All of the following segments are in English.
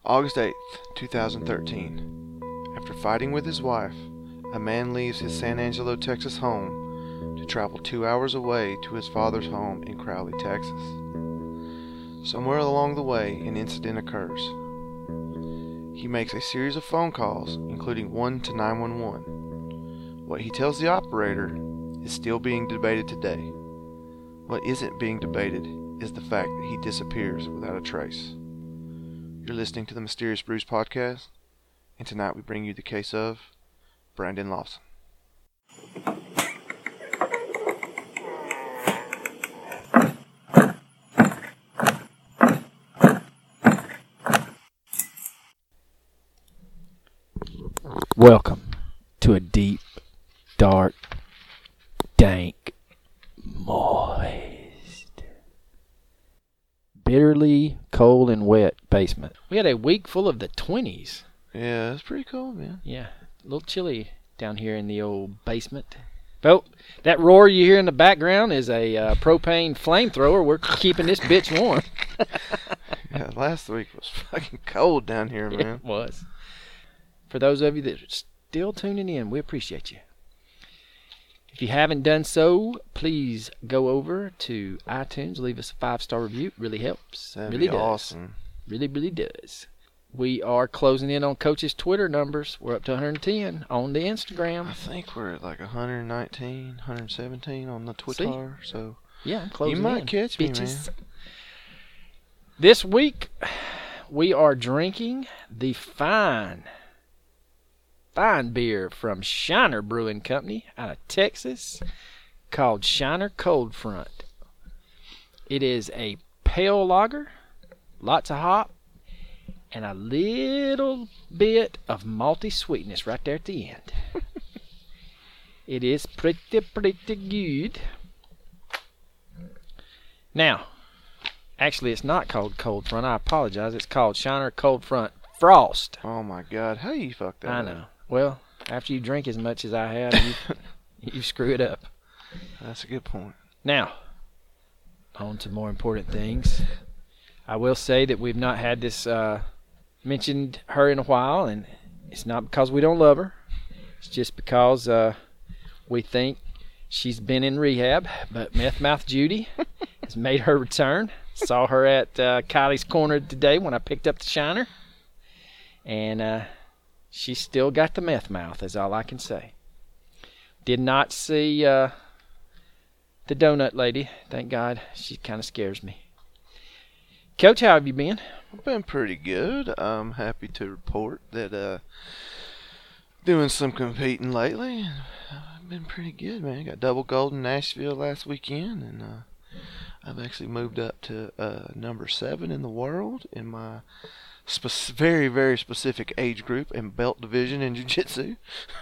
August 8th, 2013. After fighting with his wife, a man leaves his San Angelo, Texas home to travel 2 hours away to his father's home in Crowley, Texas. Somewhere along the way, an incident occurs. He makes a series of phone calls, including one to 911. What he tells the operator is still being debated today. What isn't being debated is the fact that he disappears without a trace. You're listening to the Mysterious Brews podcast, and tonight we bring you the case of Brandon Lawson. Welcome to a deep, dark, dank, moist, bitterly cold and wet basement. We had a week full of the 20s. Yeah, it's pretty cool, man. Yeah, a little chilly down here in the old basement. Well, that roar you hear in the background is a propane flamethrower. We're keeping this bitch warm. Yeah, last week was fucking cold down here, man. It was. For those of you that are still tuning in, we appreciate you. If you haven't done so, please go over to iTunes, leave us a 5-star review. It really helps. That'd really be does. awesome. Really, really does. We are closing in on Coach's Twitter numbers. We're up to 110 on the Instagram. I think we're at like 119, 117 on the Twitter, so Yeah, I'm closing you might in. catch me, Bitches. man. This week, we are drinking the fine beer from Shiner Brewing Company out of Texas called Shiner Cold Front. It is a pale lager, lots of hop, and a little bit of malty sweetness right there at the end. It is pretty good. Now, actually it's not called Cold Front. I apologize. It's called Shiner Cold Front Frost. Oh my God, how you fucked that I up? know. Well, after you drink as much as I have, you screw it up. That's a good point. Now, on to more important things. I will say that we've not had this mentioned her in a while, and it's not because we don't love her. It's just because we think she's been in rehab. But Meth Mouth Judy has made her return. Saw her at Kylie's Corner today when I picked up the Shiner. And she's still got the meth mouth, is all I can say. Did not see the donut lady. Thank God. She kind of scares me. Coach, how have you been? I've been pretty good. I'm happy to report that doing some competing lately. I've been pretty good, man. Got double gold in Nashville last weekend, and I've actually moved up to number 7 in the world in my very, very specific age group and belt division in jiu-jitsu.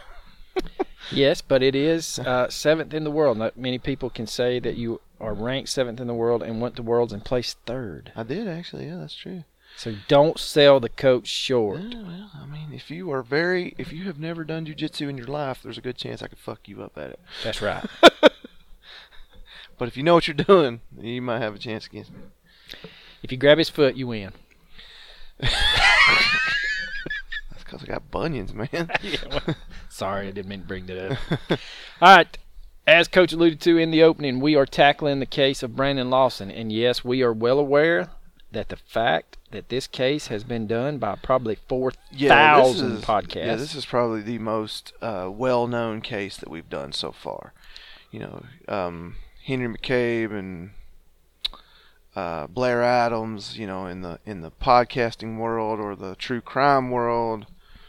Yes, but it is 7th in the world. Not many people can say that you are ranked 7th in the world and went to Worlds and placed 3rd. I did, actually. Yeah, that's true. So don't sell the coach short. Yeah, well, I mean, if you have never done jiu-jitsu in your life, there's a good chance I could fuck you up at it. That's right. But if you know what you're doing, you might have a chance against me. If you grab his foot, you win. That's because I got bunions, man. Yeah, well, sorry, I didn't mean to bring that up. All right. As Coach alluded to in the opening, we are tackling the case of Brandon Lawson. And yes, we are well aware that the fact that this case has been done by probably 4,000 podcasts. Yeah, this is probably the most well-known case that we've done so far. You know, Henry McCabe and Blair Adams, you know, in the podcasting world or the true crime world,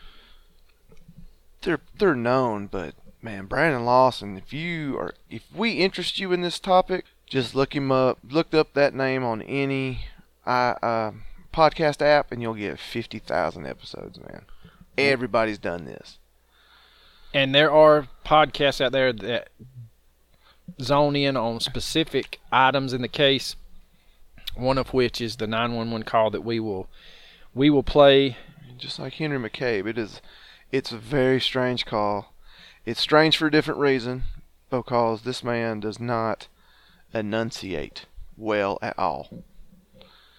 they're known. But man, Brandon Lawson, if we interest you in this topic, just look him up. Look up that name on any podcast app, and you'll get 50,000 episodes, man. Everybody's done this. And there are podcasts out there that zone in on specific items in the case, one of which is the 911 call that we will play. Just like Henry McCabe, it's a very strange call. It's strange for a different reason, because this man does not enunciate well at all.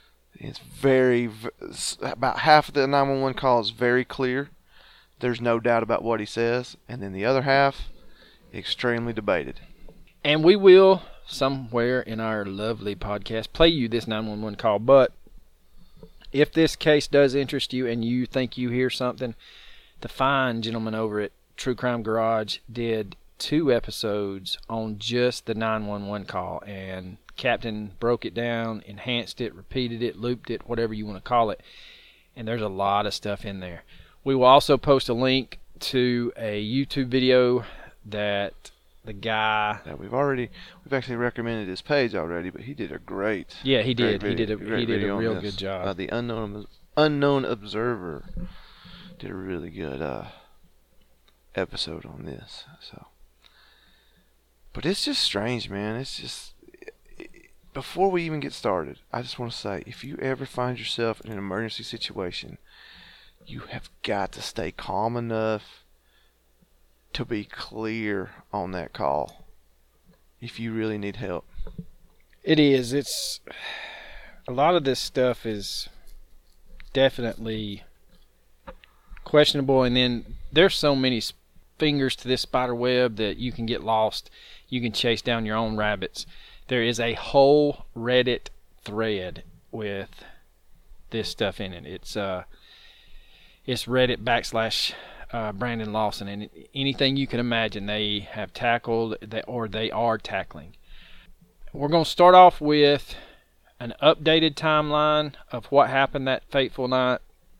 It's about half of the 911 call is very clear. There's no doubt about what he says. And then the other half, extremely debated. And we will, somewhere in our lovely podcast, play you this 911 call. But if this case does interest you and you think you hear something, the fine gentleman over at True Crime Garage did 2 episodes on just the 911 call. And Captain broke it down, enhanced it, repeated it, looped it, whatever you want to call it. And there's a lot of stuff in there. We will also post a link to a YouTube video that the guy... that we've actually recommended his page already, but he did a great... Yeah, he did. He did a real good job. The Unknown Observer did a really good episode on this. So, but it's just strange, man. It's just... Before we even get started, I just want to say, if you ever find yourself in an emergency situation, you have got to stay calm enough to be clear on that call if you really need help. It is. It's a lot of this stuff is definitely questionable, and then there's so many fingers to this spider web that you can get lost. You can chase down your own rabbits. There is a whole Reddit thread with this stuff in it. It's Reddit / Brandon Lawson, and anything you can imagine they have tackled or they are tackling. We're going to start off with an updated timeline of what happened that fateful night,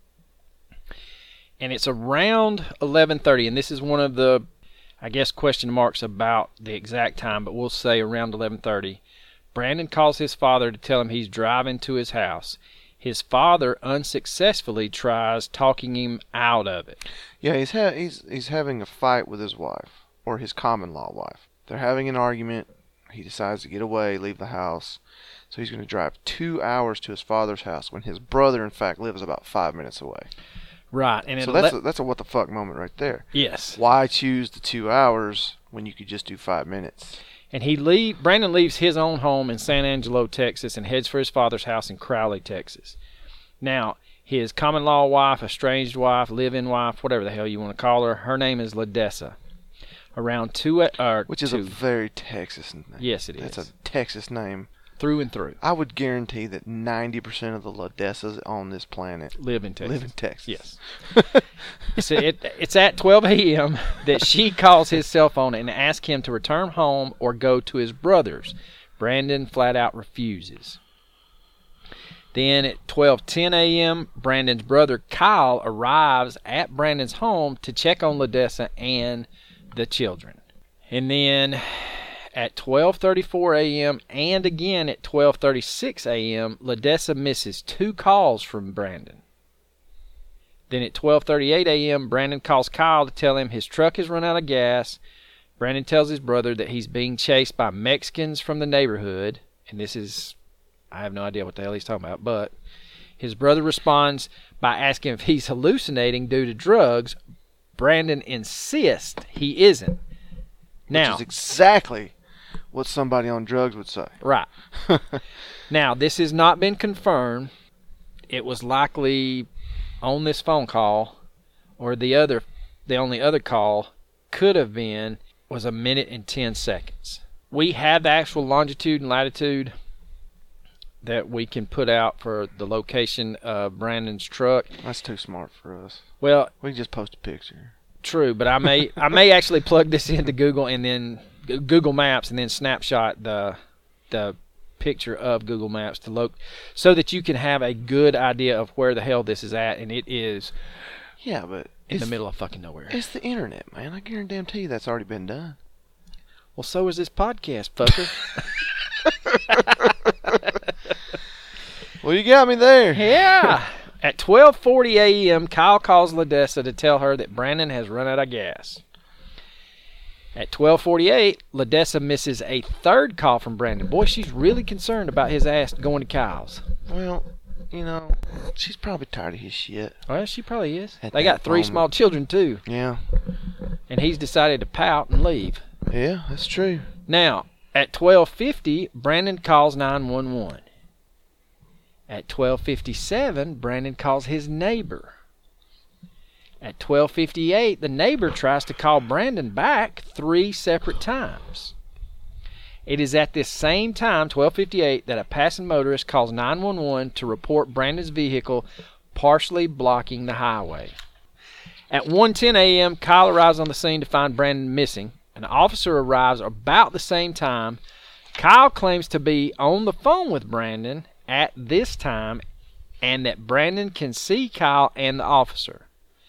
and it's around 11:30, and this is one of the, I guess, question marks about the exact time, but we'll say around 11:30. Brandon calls his father to tell him he's driving to his house. His father unsuccessfully tries talking him out of it. Yeah, he's having a fight with his wife, or his common-law wife. They're having an argument. He decides to get away, leave the house. So he's going to drive 2 hours to his father's house when his brother, in fact, lives about 5 minutes away. Right. And so that's a what the fuck moment right there. Yes. Why choose the 2 hours when you could just do 5 minutes? And Brandon leaves his own home in San Angelo, Texas, and heads for his father's house in Crowley, Texas. Now, his common-law wife, estranged wife, live-in wife, whatever the hell you want to call her, her name is Ledessa. Which is a very Texas name. Yes, it is. That's a Texas name. Through and through. I would guarantee that 90% of the Ledessas on this planet live in Texas. Yes. So it's at 12 a.m. that she calls his cell phone and asks him to return home or go to his brother's. Brandon flat out refuses. Then at 12:10 a.m., Brandon's brother Kyle arrives at Brandon's home to check on Ledessa and the children. And then at 12:34 a.m. and again at 12:36 a.m., Ledessa misses 2 calls from Brandon. Then at 12:38 a.m., Brandon calls Kyle to tell him his truck has run out of gas. Brandon tells his brother that he's being chased by Mexicans from the neighborhood. And this is, I have no idea what the hell he's talking about, but his brother responds by asking if he's hallucinating due to drugs. Brandon insists he isn't. Which is exactly what somebody on drugs would say. Right. Now, this has not been confirmed. It was likely on this phone call, or the only other call could have been, was 1 minute and 10 seconds. We have the actual longitude and latitude that we can put out for the location of Brandon's truck. That's too smart for us. Well, we can just post a picture. True, but I may actually plug this into Google and then Google Maps and then snapshot the picture of Google Maps so that you can have a good idea of where the hell this is at, and it is in the middle of fucking nowhere. It's the internet, man. I guarantee you that's already been done. Well, so is this podcast, fucker. Well, you got me there. Yeah. At 12:40 a.m., Kyle calls Ledessa to tell her that Brandon has run out of gas. At 12:48, Ledessa misses a third call from Brandon. Boy, she's really concerned about his ass going to Kyle's. Well, she's probably tired of his shit. Well, she probably is. They got 3 small children, too. Yeah. And he's decided to pout and leave. Yeah, that's true. Now, at 12:50, Brandon calls 911. At 12:57, Brandon calls his neighbor. At 12:58, the neighbor tries to call Brandon back 3 separate times. It is at this same time, 12:58, that a passing motorist calls 911 to report Brandon's vehicle partially blocking the highway. At 1:10 a.m., Kyle arrives on the scene to find Brandon missing. An officer arrives about the same time. Kyle claims to be on the phone with Brandon at this time and that Brandon can see Kyle and the officer.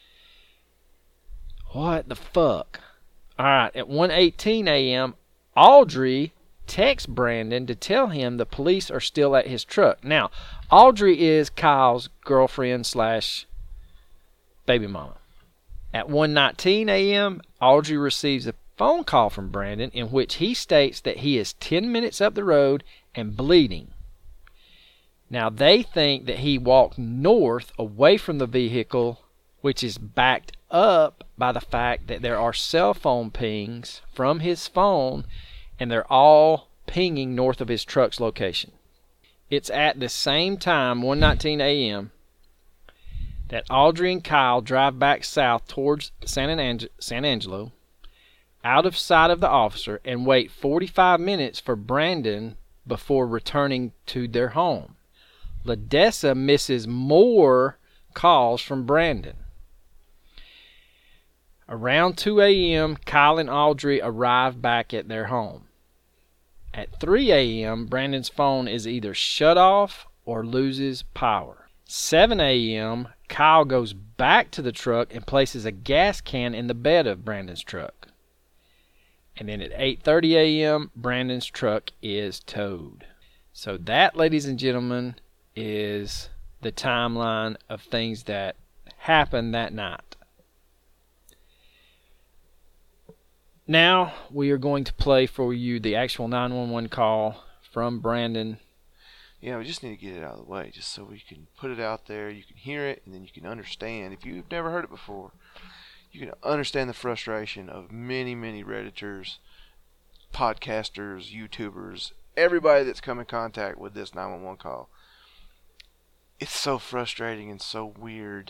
What the fuck? Alright, at 1:18 a.m., Audrey texts Brandon to tell him the police are still at his truck. Now, Audrey is Kyle's girlfriend / baby mama. At 1:19 a.m., Audrey receives a phone call from Brandon in which he states that he is 10 minutes up the road and bleeding. Now, they think that he walked north away from the vehicle, which is backed up by the fact that there are cell phone pings from his phone, and they're all pinging north of his truck's location. It's at the same time, 1:19 a.m., that Audrey and Kyle drive back south towards San Angelo, out of sight of the officer, and wait 45 minutes for Brandon before returning to their home. LaDessa misses more calls from Brandon. Around 2 a.m., Kyle and Audrey arrive back at their home. At 3 a.m., Brandon's phone is either shut off or loses power. 7 a.m., Kyle goes back to the truck and places a gas can in the bed of Brandon's truck. And then at 8:30 a.m., Brandon's truck is towed. So that, ladies and gentlemen, is the timeline of things that happened that night. Now we are going to play for you the actual 911 call from Brandon. Yeah, we just need to get it out of the way, just so we can put it out there, you can hear it, and then you can understand. If you've never heard it before, you can understand the frustration of many, many Redditors, podcasters, YouTubers, everybody that's come in contact with this 911 call. It's so frustrating and so weird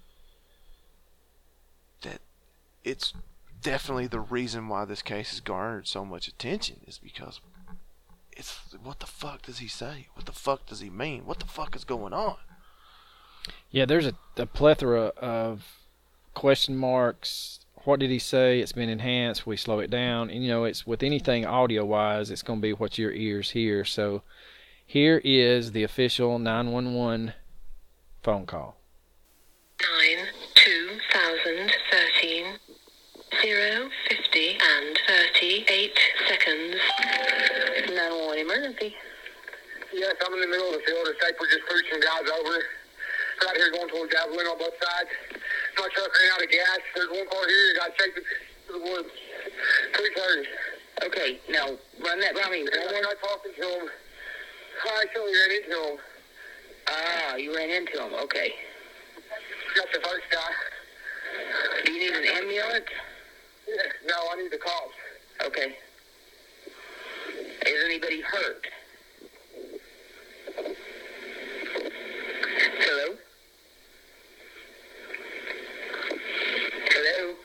that it's definitely the reason why this case has garnered so much attention, is because it's, what the fuck does he say? What the fuck does he mean? What the fuck is going on? Yeah, there's a plethora of question marks. What did he say? It's been enhanced. We slow it down. And, it's with anything audio-wise, it's going to be what your ears hear. So here is the official 911 phone call. 9/2013, 0:50 and 38 seconds. 911 emergency. Yes, I'm in the middle of the field. The Staples just pushed some guys over. Right here going towards Javelin on both sides. My truck ran out of gas. There's one car here. Got taken to the woods. 3:30. Okay, now run that by me. And when I talking to him, I actually ran into him. Ah, you ran into him. Okay. Got the first guy. Do you need an ambulance? Yeah, no, I need the cops. Okay. Is anybody hurt? Hello? Hello?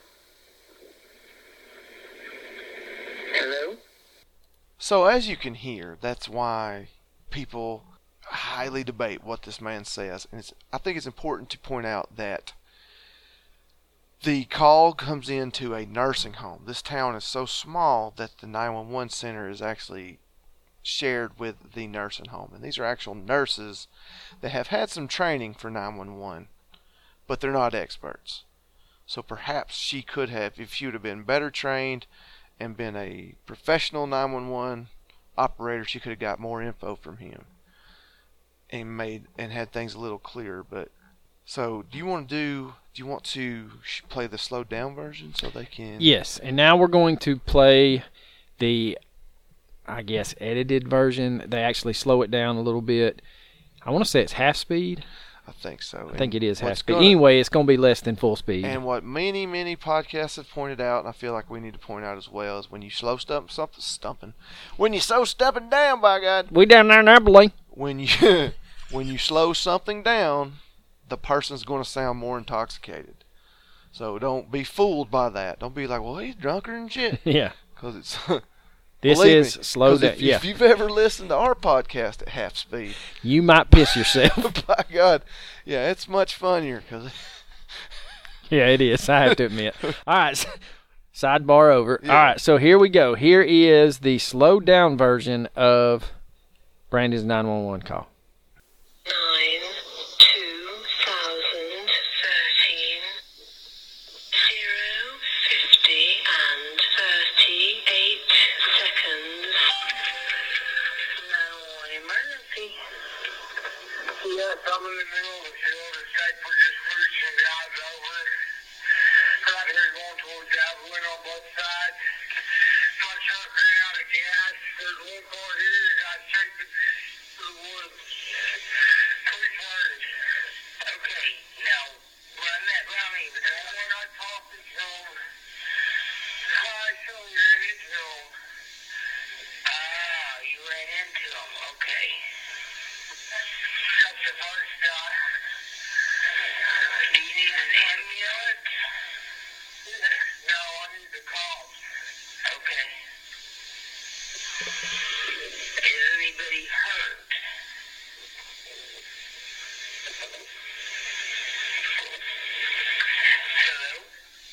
Hello? So as you can hear, that's why people highly debate what this man says. And I think it's important to point out that the call comes into a nursing home. This town is so small that the 911 center is actually shared with the nursing home. And these are actual nurses that have had some training for 911, but they're not experts. So perhaps she could have, if she would have been better trained and been a professional 911 operator, she could have got more info from him and had things a little clearer. But so do you want to play the slowed down version so they can? Yes, and now we're going to play the, I guess, edited version. They actually slow it down a little bit. I want to say it's half speed. I think so. I think it is half speed. Anyway, it's going to be less than full speed. And what many, many podcasts have pointed out, and I feel like we need to point out as well, is when you slow when you slow stepping down, by God. We down there in Abilene. When you when you slow something down, the person's going to sound more intoxicated. So don't be fooled by that. Don't be like, well, he's drunker than shit. Yeah. Because it's... This is slow down. Yeah. If you've ever listened to our podcast at half speed, You might piss yourself. by God, yeah, it's much funnier. Cause Yeah, it is. I have to admit. All right. Sidebar over. Yeah. All right. So here we go. Here is the slowed down version of Brandon's 911 call. 9/2013 0:50 and 38 seconds. No emergency. Yes, I'm in the middle of the field. The state we're just pushing guys over. Right here going towards Javelin on both sides. My truck ran out of gas. There's one car here that got shaken to the woods. Please worry. Okay, now run that round me. When I talked to him, I showed you ran into him. Ah, you ran into him. Okay. That's the first guy. Do you need an ambulance? No, I need the cops. Okay. Is anybody hurt? Hello?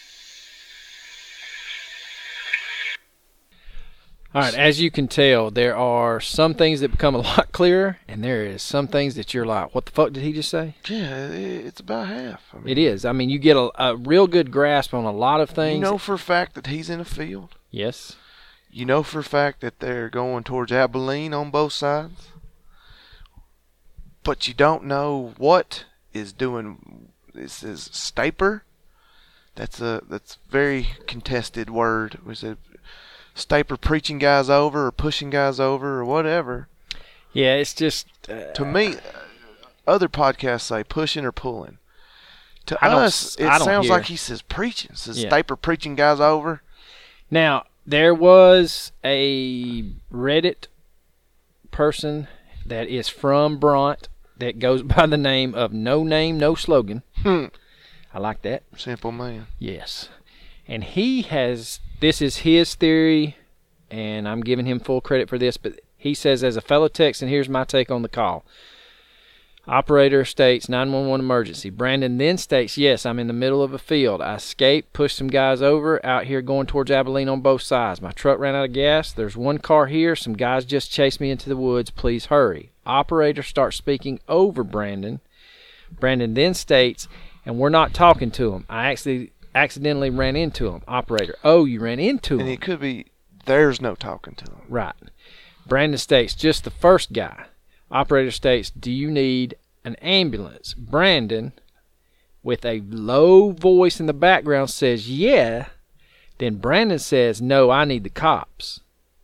All right. As you can tell, there are some things that become a lot clearer, and there is some things that you're like, what the fuck did he just say? yeah, it's about half. I mean, It is. I mean, you get a real good grasp on a lot of things. you know for a fact that he's in a field. Yes. You know for a fact that they're going towards Abilene on both sides. But you don't know what is doing. This is Staper. That's very contested word. Was it Staper preaching guys over or pushing guys over or whatever? Yeah, it's just To me, other podcasts say pushing or pulling. To I don't us, it I don't sounds hear. like he says preaching. Says Yeah. Staper preaching guys over. Now, there was a Reddit person that is from Bront that goes by the name of No Name, No Slogan. I like that. Simple man. Yes. And this is his theory, and I'm giving him full credit for this, but he says, as a fellow Texan, here's my take on the call. Operator states 911 emergency. Brandon then states, yes, I'm in the middle of a field. I escaped, pushed some guys over, out here going towards Abilene on both sides. My truck ran out of gas. There's one car here. Some guys just chased me into the woods. Please hurry. Operator starts speaking over Brandon. Brandon then states, and we're not talking to him. I actually accidentally ran into him. Operator, oh, you ran into him. And it could be there's no talking to him. Right. Brandon states, just the first guy. Operator states, do you need an ambulance? Brandon, with a low voice in the background, says, yeah. Then Brandon says, no, I need the cops.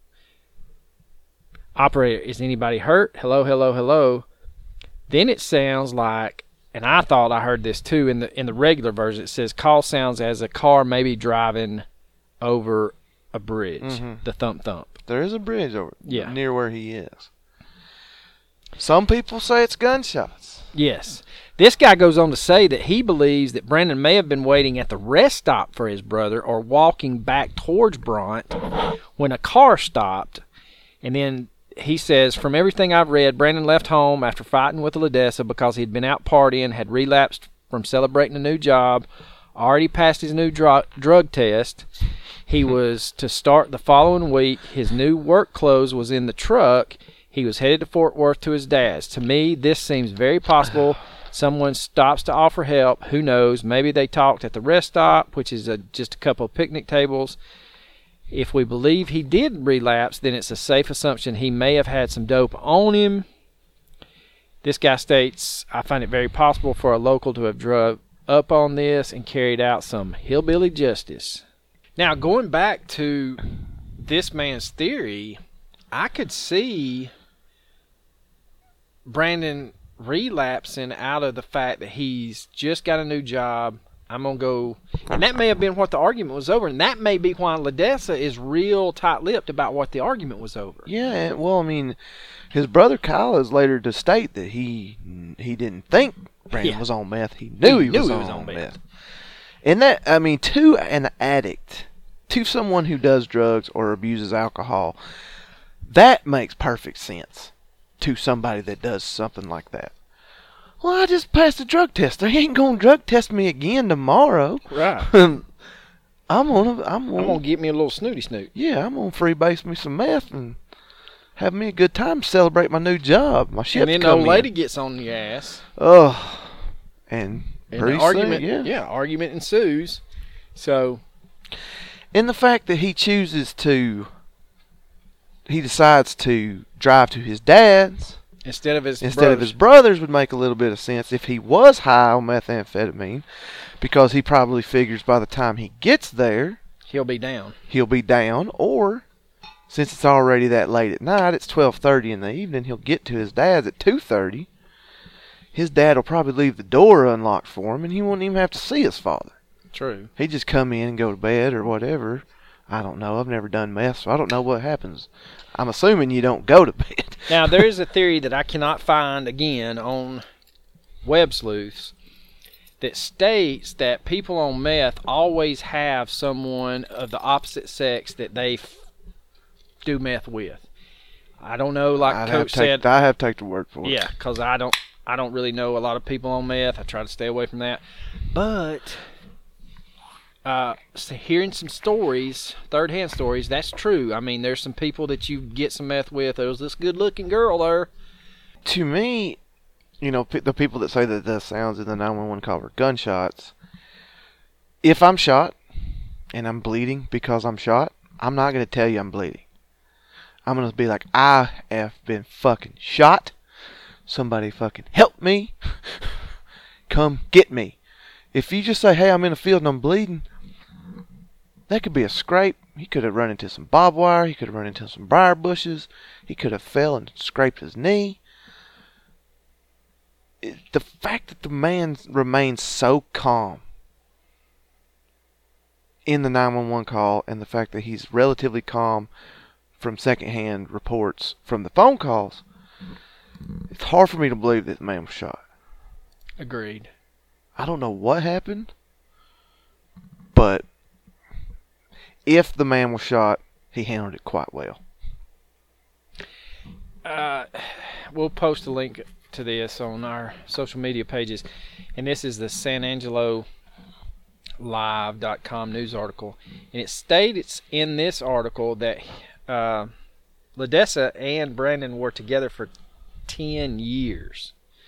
Operator, is anybody hurt? Hello, hello, hello. Then it sounds like, and I thought I heard this too in the regular version, it says call sounds as a car maybe driving over a bridge. The thump thump. There is a bridge over Yeah. near where he is. Some people say it's gunshots. Yes. This guy goes on to say that he believes that Brandon may have been waiting at the rest stop for his brother or walking back towards Bront when a car stopped. And then he says, from everything I've read, Brandon left home after fighting with Ledessa because he'd been out partying, had relapsed from celebrating a new job, already passed his new drug test. He was to start the following week. His new work clothes was in the truck. He was headed to Fort Worth to his dad's. To me, this seems very possible. Someone stops to offer help. Who knows? Maybe they talked at the rest stop, which is just a couple of picnic tables. If we believe he did relapse, then it's a safe assumption he may have had some dope on him. This guy states, I find it very possible for a local to have drove up on this and carried out some hillbilly justice. Now, going back to this man's theory, I could see Brandon relapsing out of the fact that he's just got a new job, I'm going to go. And that may have been what the argument was over. And that may be why Ledessa is real tight-lipped about what the argument was over. Yeah, well, I mean, his brother Kyle is later to state that he didn't think Brandon was on meth. He knew he was on meth. And that, I mean, to an addict, to someone who does drugs or abuses alcohol, that makes perfect sense to somebody that does something like that. Well, I just passed a drug test. They ain't gonna drug test me again tomorrow. Right. I'm gonna get me a little snooty snoot. Yeah, I'm gonna freebase me some meth and have me a good time, celebrate my new job. My ship's coming. And then the old lady gets on your ass. Oh, and the argument, argument ensues. So, and the fact that he decides to drive to his dad's instead of his brothers would make a little bit of sense if he was high on methamphetamine, because he probably figures by the time he gets there, he'll be down. Or since it's already that late at night, it's 12:30 in the evening, he'll get to his dad's at 2:30. His dad will probably leave the door unlocked for him, and he won't even have to see his father. True. He'd just come in and go to bed or whatever. I don't know. I've never done meth, so I don't know what happens. I'm assuming you don't go to bed. Now, there is a theory that I cannot find, again, on Web Sleuths that states that people on meth always have someone of the opposite sex that they do meth with. I don't know, like Coach said. I have to take the word for it. Yeah, because I don't really know a lot of people on meth. I try to stay away from that. But so hearing some stories, third-hand stories, that's true. I mean, there's some people that you get some meth with. There was this good-looking girl there. To me, you know, the people that say that the sounds in the 911 call were gunshots, if I'm shot and I'm bleeding because I'm shot, I'm not going to tell you I'm bleeding. I'm going to be like, I have been fucking shot. Somebody fucking help me. Come get me. If you just say, hey, I'm in a field and I'm bleeding, that could be a scrape. He could have run into some barbed wire. He could have run into some briar bushes. He could have fell and scraped his knee. The fact that the man remains so calm in the 911 call, and the fact that he's relatively calm from secondhand reports from the phone calls, it's hard for me to believe that the man was shot. Agreed. I don't know what happened, but if the man was shot, he handled it quite well. We'll post a link to this on our social media pages, and this is the SanAngeloLive.com news article, and it states in this article that Ledessa and Brandon were together for 10 years.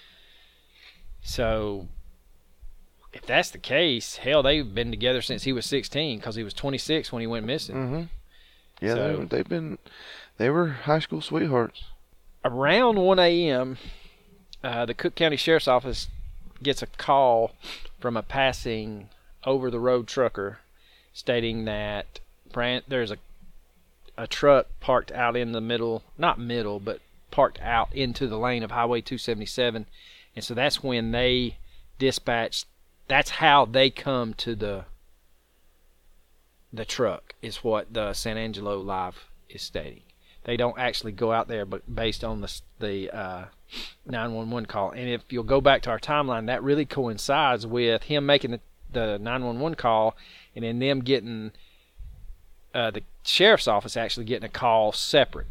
So if that's the case, hell, they've been together since he was 16, because he was 26 when he went missing. Mm-hmm. Yeah, so, they were high school sweethearts. Around 1 a.m., the Cook County Sheriff's Office gets a call from a passing over-the-road trucker stating that there's a truck parked out in the middle, not middle, but parked out into the lane of Highway 277. And so that's when they dispatched. That's how they come to the truck, is what the San Angelo Live is stating. They don't actually go out there, but based on the 911 call. And if you'll go back to our timeline, that really coincides with him making the 911 call, and then them getting the sheriff's office actually getting a call separate.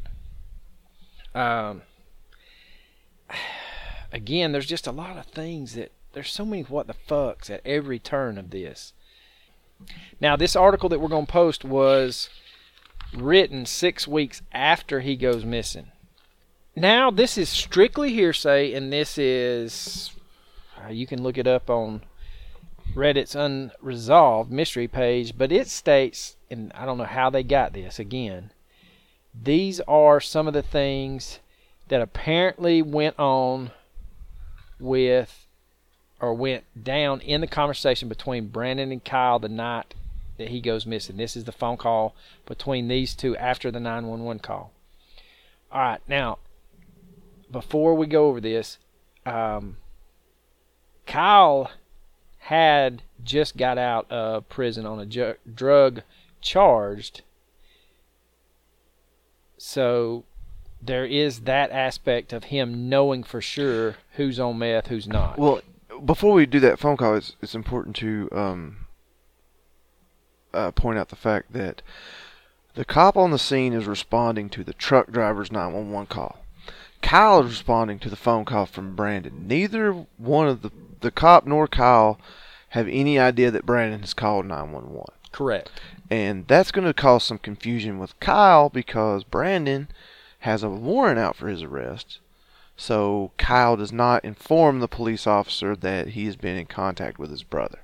Again, there's just a lot of things that there's so many what the fucks at every turn of this. Now, this article that we're going to post was written 6 weeks after he goes missing. Now, this is strictly hearsay, and this is, you can look it up on Reddit's Unresolved Mystery page, but it states, and I don't know how they got this, again, these are some of the things that apparently went on with, or went down in the conversation between Brandon and Kyle the night that he goes missing. This is the phone call between these two after the 911 call. All right, now, before we go over this, Kyle had just got out of prison on a drug charged. So there is that aspect of him knowing for sure who's on meth, who's not. Well, before we do that phone call, it's important to point out the fact that the cop on the scene is responding to the truck driver's 911 call. Kyle is responding to the phone call from Brandon. Neither one of the cop nor Kyle have any idea that Brandon has called 911. Correct. And that's going to cause some confusion with Kyle because Brandon has a warrant out for his arrest. So Kyle does not inform the police officer that he has been in contact with his brother.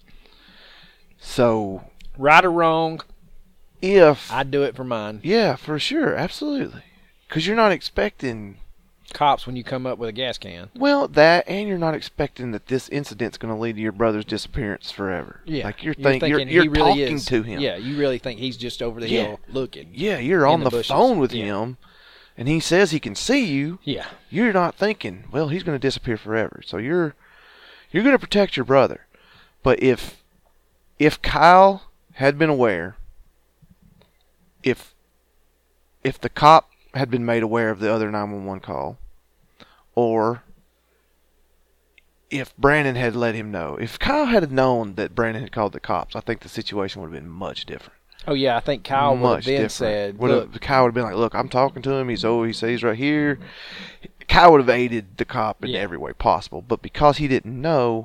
So, right or wrong, if I'd do it for mine. Yeah, for sure, absolutely. Because you're not expecting cops when you come up with a gas can. Well, that, and you're not expecting that this incident's going to lead to your brother's disappearance forever. Yeah, like you're thinking you're he really talking is. to him. Yeah, you really think he's just over the hill looking. Yeah, you're on the bushes. phone with Yeah. him, and he says he can see you. Yeah, You're not thinking, well, he's going to disappear forever. So you're going to protect your brother. But if Kyle had been aware, if the cop had been made aware of the other 911 call, or if Brandon had let him know, if Kyle had known that Brandon had called the cops, I think the situation would have been much different. Oh yeah, I think Kyle would have then said, "Look, Kyle would have been like, look, I'm talking to him. He says he's right here." Kyle would have aided the cop in every way possible, but because he didn't know,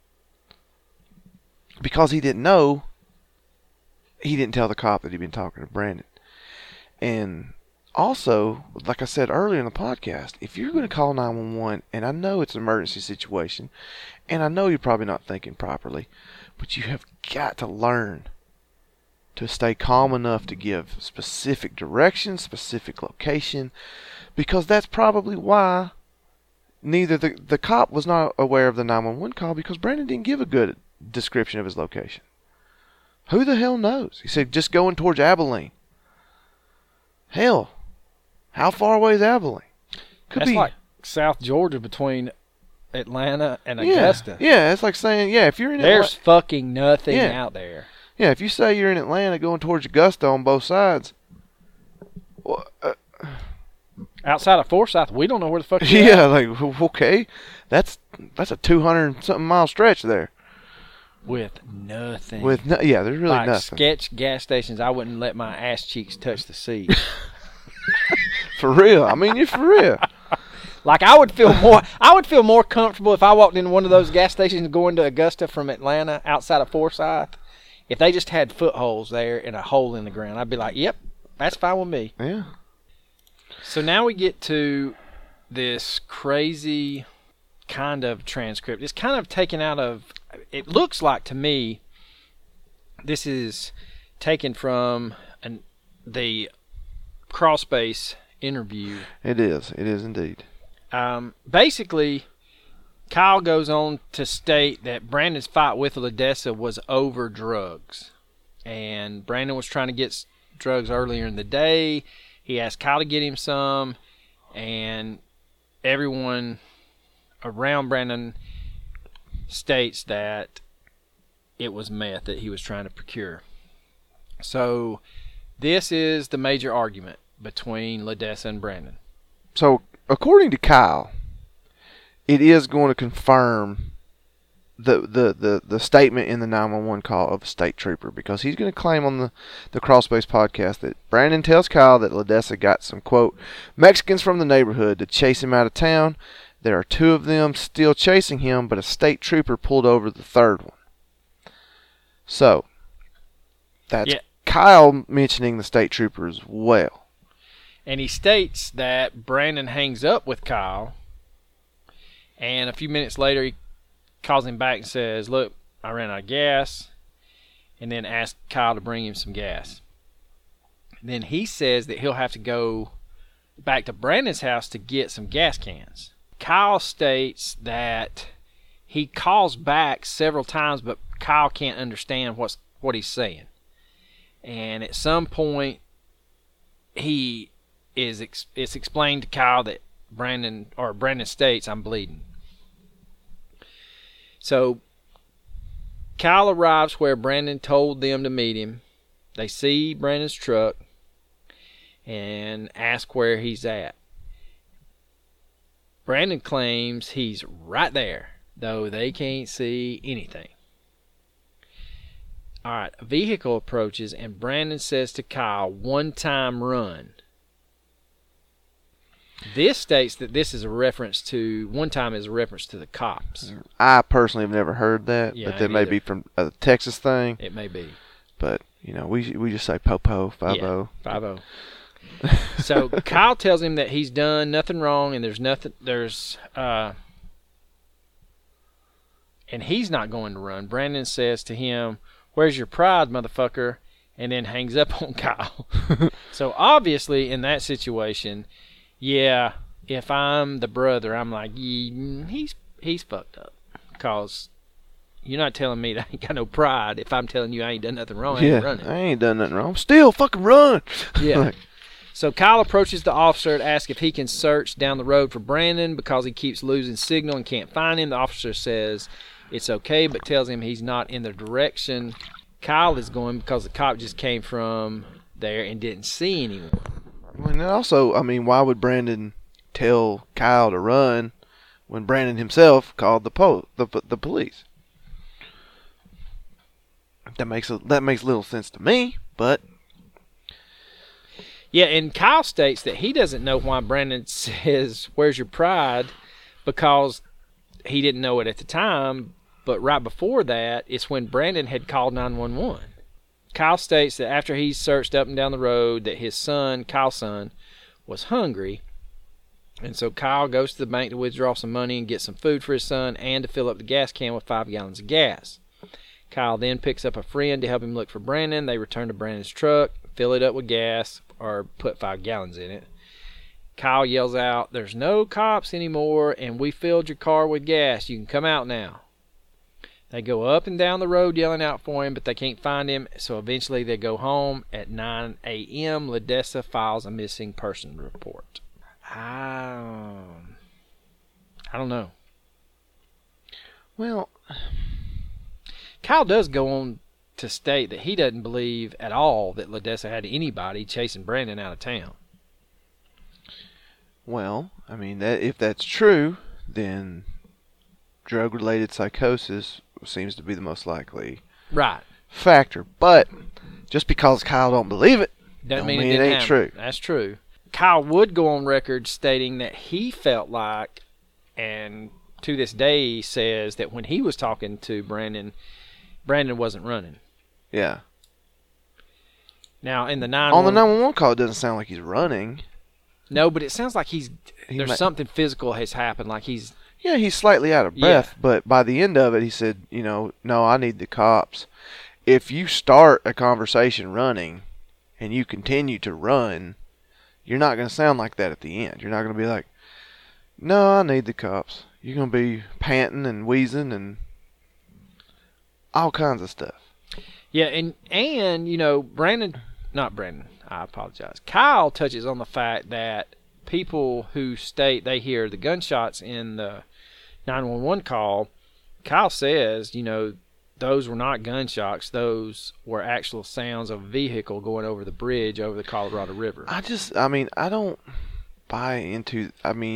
he didn't tell the cop that he'd been talking to Brandon. And also, like I said earlier in the podcast, if you're going to call 911, and I know it's an emergency situation, and I know you're probably not thinking properly, but you have got to learn to stay calm enough to give specific directions, specific location, because that's probably why neither the cop was not aware of the 911 call, because Brandon didn't give a good description of his location. Who the hell knows? He said, just going towards Abilene. Hell, how far away is Abilene? That's like South Georgia between Atlanta and Augusta. Yeah, it's like saying, if you're in there's fucking nothing out there. Yeah, if you say you're in Atlanta going towards Augusta on both sides, well, outside of Forsyth, we don't know where the fuck you're at. Like, okay, that's a 200-something mile stretch there. With nothing. There's really like nothing. Sketch gas stations, I wouldn't let my ass cheeks touch the seat. For real. I mean, you're for real. Like I would feel more comfortable if I walked into one of those gas stations going to Augusta from Atlanta outside of Forsyth. If they just had footholes there and a hole in the ground, I'd be like, yep, that's fine with me. Yeah. So now we get to this crazy kind of transcript. It's kind of taken out of, it looks like to me, this is taken from the Crawlspace interview. It is indeed. Basically, Kyle goes on to state that Brandon's fight with Ledessa was over drugs. And Brandon was trying to get drugs earlier in the day. He asked Kyle to get him some. And everyone around Brandon states that it was meth that he was trying to procure. So this is the major argument between Ledessa and Brandon. So according to Kyle, it is going to confirm the statement in the 911 call of a state trooper, because he's going to claim on the Crawlspace podcast that Brandon tells Kyle that Ledessa got some, quote, Mexicans from the neighborhood to chase him out of town. There are two of them still chasing him, but a state trooper pulled over the third one. So, that's Kyle mentioning the state trooper as well. And he states that Brandon hangs up with Kyle, and a few minutes later he calls him back and says, look, I ran out of gas, and then asks Kyle to bring him some gas. Then he says that he'll have to go back to Brandon's house to get some gas cans. Kyle states that he calls back several times, but Kyle can't understand what he's saying. And at some point, it's explained to Kyle that Brandon states, I'm bleeding. So Kyle arrives where Brandon told them to meet him. They see Brandon's truck and ask where he's at. Brandon claims he's right there, though they can't see anything. All right, a vehicle approaches, and Brandon says to Kyle, "One-time run." This states that this is a reference to, one time is a reference to the cops. I personally have never heard that, Yeah, but that me may either. be from a Texas thing. It may be. But, we just say Popo, 5-0. Yeah, 5-0. So Kyle tells him that he's done nothing wrong, and and he's not going to run. Brandon says to him, "Where's your pride, motherfucker?" and then hangs up on Kyle. So obviously in that situation, yeah, if I'm the brother, I'm like, he's fucked up, because you're not telling me that I ain't got no pride. If I'm telling you I ain't done nothing wrong, I ain't running. I ain't done nothing wrong. Still fucking run. Yeah. So Kyle approaches the officer to ask if he can search down the road for Brandon because he keeps losing signal and can't find him. The officer says it's okay, but tells him he's not in the direction Kyle is going because the cop just came from there and didn't see anyone. And also, why would Brandon tell Kyle to run when Brandon himself called the police? That makes little sense to me, but yeah, and Kyle states that he doesn't know why Brandon says, "Where's your pride?" because he didn't know it at the time, but right before that, it's when Brandon had called 911. Kyle states that after he searched up and down the road that his son, Kyle's son, was hungry, and so Kyle goes to the bank to withdraw some money and get some food for his son and to fill up the gas can with 5 gallons of gas. Kyle then picks up a friend to help him look for Brandon. They return to Brandon's truck, fill it up with gas, or put 5 gallons in it. Kyle yells out, "There's no cops anymore, and we filled your car with gas. You can come out now." They go up and down the road yelling out for him, but they can't find him, so eventually they go home. At 9 a.m., Ledessa files a missing person report. I don't know. well, Kyle does go on to state that he doesn't believe at all that Ledessa had anybody chasing Brandon out of town. that if that's true, then drug-related psychosis seems to be the most likely Right. factor. But just because Kyle don't believe it, Doesn't don't mean mean it it didn't ain't happen. true. That's true. Kyle would go on record stating that he felt like, and to this day he says that when he was talking to Brandon wasn't running. Yeah. Now in the On the 911, 911 call, it doesn't sound like he's running. no, but it sounds like there's might- something physical has happened. Like he's Yeah, he's slightly out of breath, but by the end of it, he said, no, I need the cops. If you start a conversation running and you continue to run, you're not going to sound like that at the end. You're not going to be like, "No, I need the cops." You're going to be panting and wheezing and all kinds of stuff. yeah, and I apologize. Kyle touches on the fact that people who state they hear the gunshots in the 911 call, Kyle says, those were not gunshots. Those were actual sounds of a vehicle going over the bridge over the Colorado River. I don't buy into,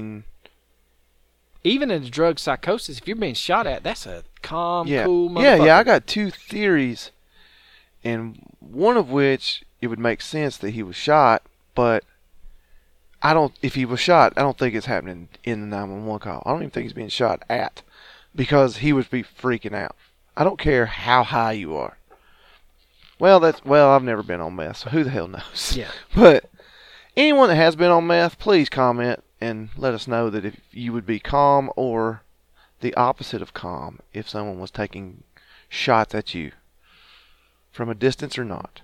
Even in drug psychosis, if you're being shot at, that's a calm, yeah, cool motherfucker. yeah, I got 2 theories, and one of which it would make sense that he was shot, but if he was shot, I don't think it's happening in the 911 call. I don't even think he's being shot at, because he would be freaking out. I don't care how high you are. Well, I've never been on meth, so who the hell knows? Yeah. But anyone that has been on meth, please comment and let us know that if you would be calm or the opposite of calm if someone was taking shots at you from a distance or not.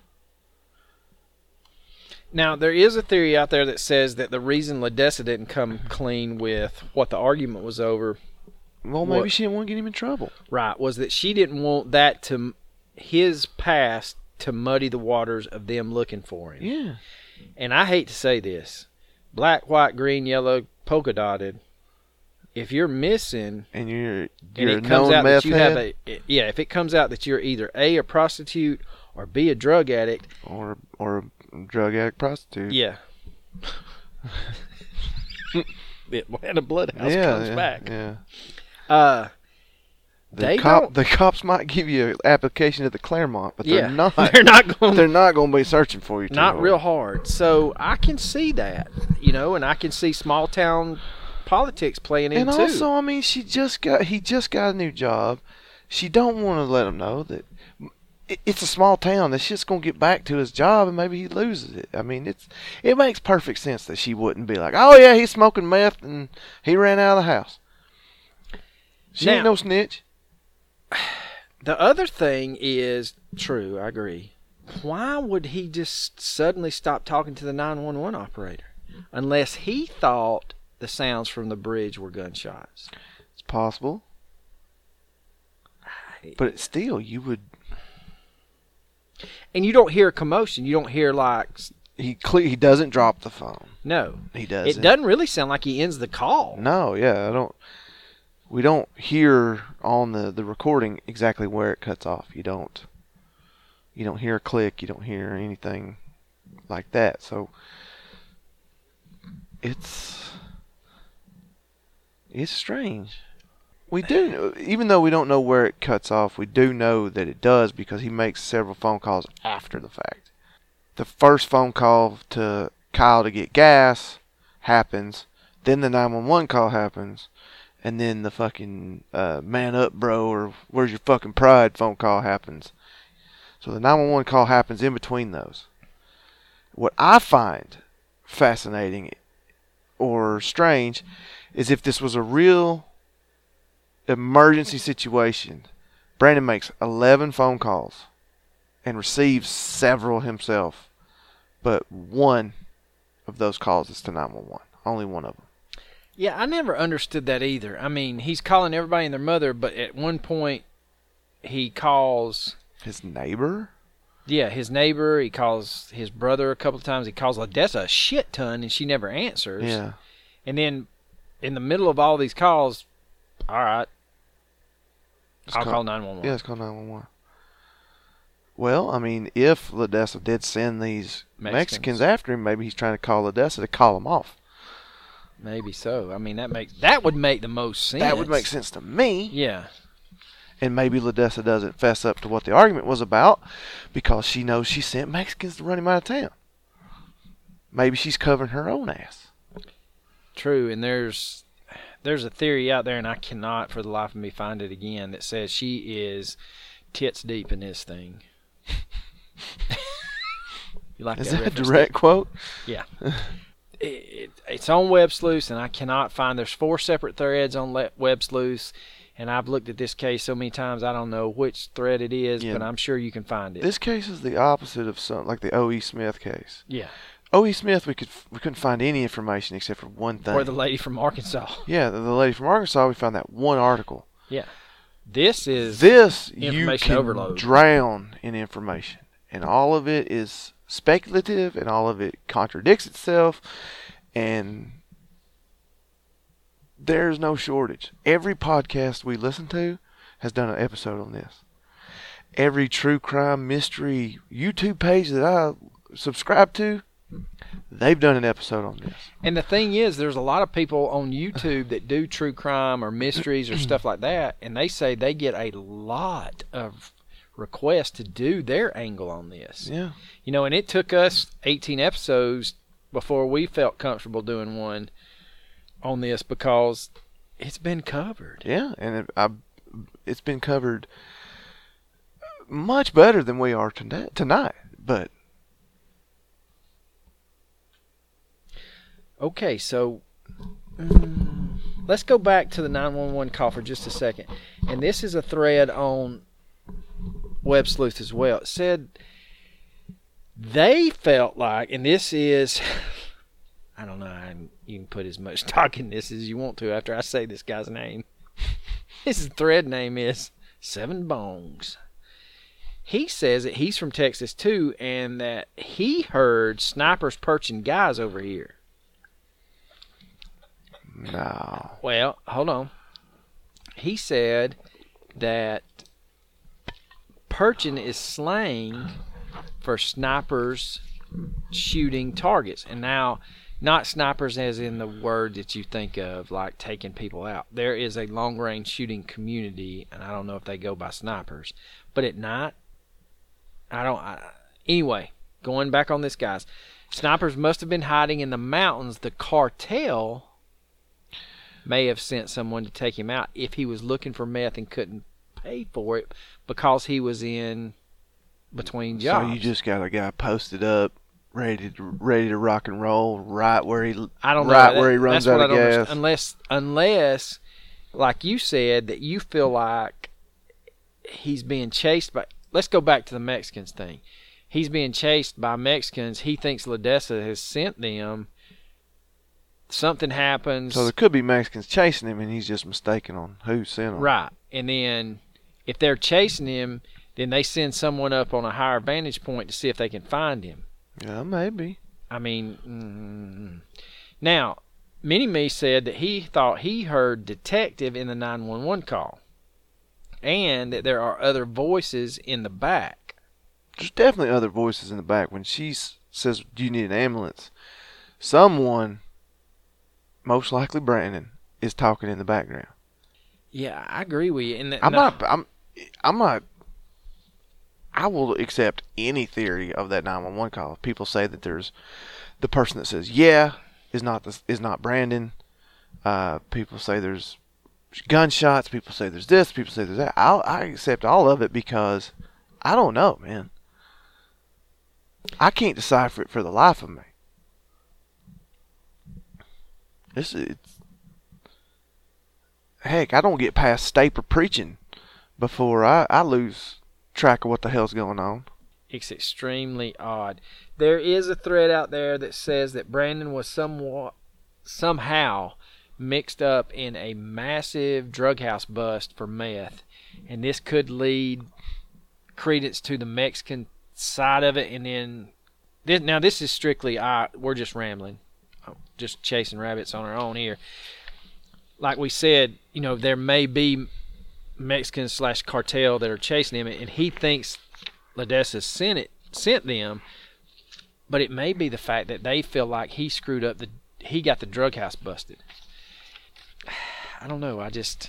Now, there is a theory out there that says that the reason Ledessa didn't come clean with what the argument was over, Well, maybe she didn't want to get him in trouble. right, was that she didn't want his past to muddy the waters of them looking for him. Yeah. And I hate to say this, black, white, green, yellow, polka dotted, if you're missing and you're and a it comes known out meth that you head have if it comes out that you're either A, a prostitute, or B, a drug addict, or a drug addict prostitute. yeah. Atlanta Bloodhouse comes back. Yeah. They The cops might give you an application at the Claremont, but they're not. They're not going. They're not going to be searching for you. Not real hard. So I can see that, and I can see small town politics playing in And too. also, I mean, he just got a new job. She don't want to let him know that it's a small town. That's just going to get back to his job, and maybe he loses it. I mean, it makes perfect sense that she wouldn't be like, oh yeah, he's smoking meth and he ran out of the house. She ain't no snitch. The other thing is true. I agree. Why would he just suddenly stop talking to the 911 operator unless he thought the sounds from the bridge were gunshots? It's possible, but it's still, you would. And you don't hear a commotion. You don't hear like He doesn't drop the phone. no. He doesn't. It doesn't really sound like he ends the call. No, yeah, we don't hear on the recording exactly where it cuts off. You don't hear a click, you don't hear anything like that. So it's strange. We do, even though we don't know where it cuts off, we do know that it does because he makes several phone calls after the fact. The first phone call to Kyle to get gas happens, then the 911 call happens, and then the fucking man up, bro, or where's your fucking pride phone call happens. So the 911 call happens in between those. What I find fascinating or strange is if this was a real emergency situation. Brandon makes 11 phone calls and receives several himself, but one of those calls is to 911. Only one of them. Yeah, I never understood that either. I mean, he's calling everybody and their mother, but at one point he calls his neighbor. Yeah, his neighbor. He calls his brother a couple of times. He calls Odessa a shit ton, and she never answers. Yeah. And then in the middle of all these calls, all right, I'll call 911. Yeah, let's call 911. Well, I mean, if Ledessa did send these Mexicans after him, maybe he's trying to call Ledessa to call him off. Maybe so. I mean, that would make the most sense. That would make sense to me. Yeah. And maybe Ledessa doesn't fess up to what the argument was about because she knows she sent Mexicans to run him out of town. Maybe she's covering her own ass. True, and there's a theory out there, and I cannot for the life of me find it again, that says she is tits deep in this thing. You like Is that that a reference? direct quote? Yeah. It's on Web Sleuth, and I cannot find. There's 4 separate threads on Web Sleuth, and I've looked at this case so many times I don't know which thread it is, but I'm sure you can find it. This case is the opposite of something like the O.E. Smith case. Yeah. O.E. Smith, we couldn't find any information except for one thing. Or the lady from Arkansas. Yeah, the lady from Arkansas. We found that one article. Yeah. This you can overload. Drown in information, and all of it is speculative, and all of it contradicts itself, and there's no shortage. Every podcast we listen to has done an episode on this. Every true crime mystery YouTube page that I subscribe to, they've done an episode on this. And the thing is, there's a lot of people on YouTube that do true crime or mysteries or stuff like that, and they say they get a lot of requests to do their angle on this. Yeah. You know, and it took us 18 episodes before we felt comfortable doing one on this because it's been covered. Yeah, and it's been covered much better than we are tonight, but... Okay, so let's go back to the 911 call for just a second. And this is a thread on Web Sleuth as well. It said they felt like, and this is, I don't know, you can put as much stock in this as you want to after I say this guy's name. His thread name is Seven Bongs. He says that he's from Texas too, and that he heard snipers perching guys over here. No. Well, hold on. He said that Perchin is slang for snipers shooting targets. And now, not snipers as in the word that you think of, like taking people out. There is a long-range shooting community, and I don't know if they go by snipers. But at night, anyway, going back on this, guys. Snipers must have been hiding in the mountains. The cartel may have sent someone to take him out if he was looking for meth and couldn't pay for it because he was in between jobs. So you just got a guy posted up, ready to rock and roll, right where he runs out of gas. Unless, like you said, that you feel like he's being chased by. Let's go back to the Mexicans thing. He's being chased by Mexicans. He thinks Ledessa has sent them. Something happens. So there could be Mexicans chasing him, and he's just mistaken on who sent him. Right. And then if they're chasing him, then they send someone up on a higher vantage point to see if they can find him. Yeah, maybe. I mean, now, Mini-Me said that he thought he heard detective in the 911 call and that there are other voices in the back. There's definitely other voices in the back. When she says, do you need an ambulance? Someone, most likely Brandon, is talking in the background. Yeah, I agree with you. And I will accept any theory of that 911 call. If people say that there's the person that says is not Brandon. People say there's gunshots. People say there's this. People say there's that. I accept all of it because I don't know, man. I can't decipher it for the life of me. Heck, I don't get past Staper preaching before I lose track of what the hell's going on. It's extremely odd. There is a thread out there that says that Brandon was somehow mixed up in a massive drug house bust for meth, and this could lead credence to the Mexican side of it. And then this is strictly we're just rambling, just chasing rabbits on our own here. Like we said, there may be Mexicans / cartel that are chasing him, and he thinks Ledessa sent them, but it may be the fact that they feel like he screwed up he got the drug house busted. I don't know.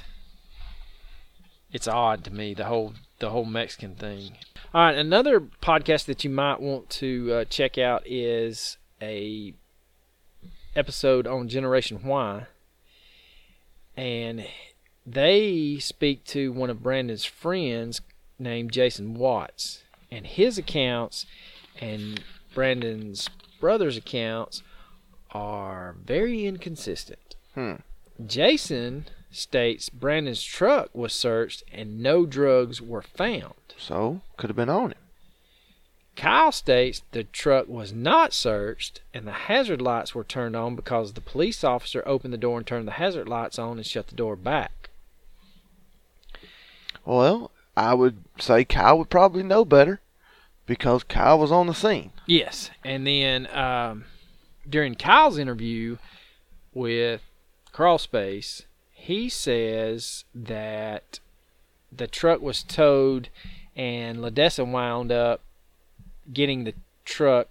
It's odd to me, the whole Mexican thing. All right, another podcast that you might want to check out is a episode on Generation Y, and they speak to one of Brandon's friends named Jason Watts, and his accounts and Brandon's brother's accounts are very inconsistent. Jason states Brandon's truck was searched and no drugs were found. So, could have been on him. Kyle states the truck was not searched and the hazard lights were turned on because the police officer opened the door and turned the hazard lights on and shut the door back. Well, I would say Kyle would probably know better because Kyle was on the scene. Yes, and then during Kyle's interview with Crawlspace, he says that the truck was towed and Ledessa wound up getting the truck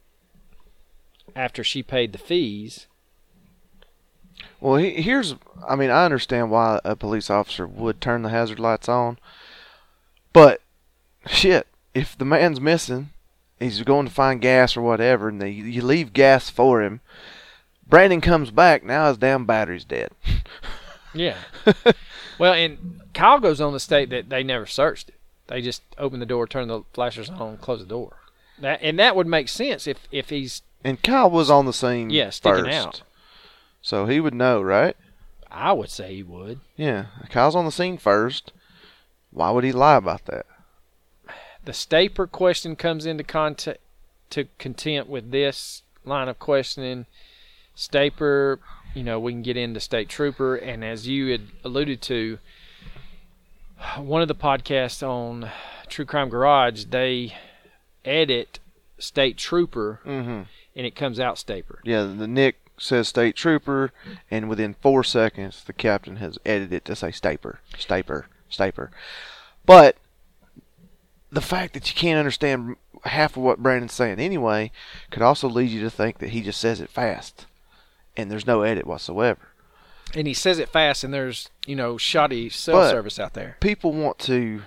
after she paid the fees. Well, I understand why a police officer would turn the hazard lights on, but shit, if the man's missing, he's going to find gas or whatever, and you leave gas for him, Brandon comes back, now his damn battery's dead. Yeah. Well, and Kyle goes on to state that they never searched it. They just opened the door, turned the flashers on, closed the door. That would make sense if he's... And Kyle was on the scene sticking first. Out. So he would know, right? I would say he would. Yeah. Kyle's on the scene first. Why would he lie about that? The Staper question comes into content with this line of questioning. Staper, we can get into State Trooper, and as you had alluded to, one of the podcasts on True Crime Garage, they edit State Trooper, and it comes out Staper. Yeah, the Nick says state trooper, and within 4 seconds the captain has edited it to say Staper. But the fact that you can't understand half of what Brandon's saying anyway could also lead you to think that he just says it fast and there's no edit whatsoever. And he says it fast, and there's, shoddy cell But service out there. People want to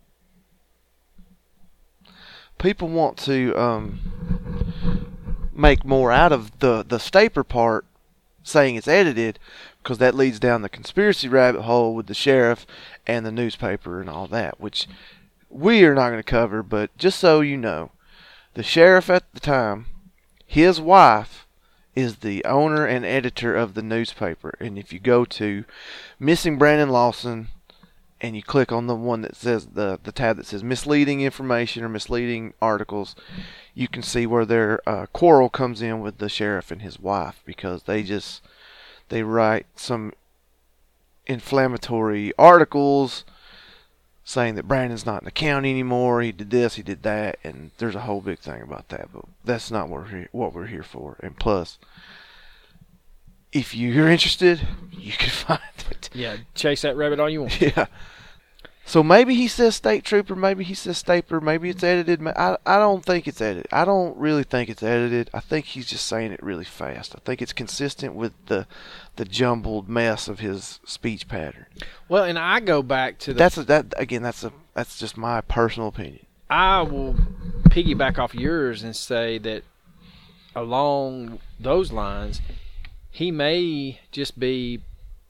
make more out of the Staper part, saying it's edited, because that leads down the conspiracy rabbit hole with the sheriff and the newspaper and all that, which we are not going to cover. But just so you know, the sheriff at the time, his wife is the owner and editor of the newspaper. And if you go to Missing Brandon Lawson and you click on the one that says the tab that says misleading information or misleading articles, you can see where their quarrel comes in with the sheriff and his wife, because they write some inflammatory articles saying that Brandon's not in the county anymore, he did this, he did that, and there's a whole big thing about that, but that's not what we're here for. And plus, if you're interested, you can find it. Yeah, chase that rabbit all you want. Yeah. So maybe he says state trooper, maybe he says Staper, maybe it's edited. I don't think it's edited. I don't really think it's edited. I think he's just saying it really fast. I think it's consistent with the jumbled mess of his speech pattern. Well, and I go back to the... That's just my personal opinion. I will piggyback off yours and say that along those lines, he may just be...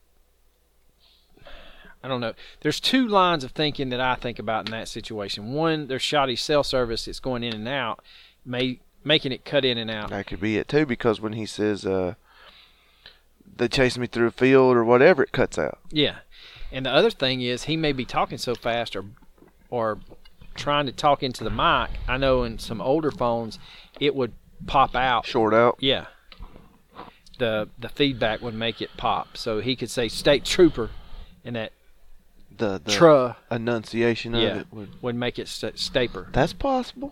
I don't know. There's two lines of thinking that I think about in that situation. One, there's shoddy cell service that's going in and out, making it cut in and out. That could be it too, because when he says they chased me through a field or whatever, it cuts out. Yeah. And the other thing is he may be talking so fast or trying to talk into the mic. I know in some older phones it would pop out. Short out. Yeah. The feedback would make it pop. So he could say state trooper, and that the enunciation of it would make it Staper. That's possible.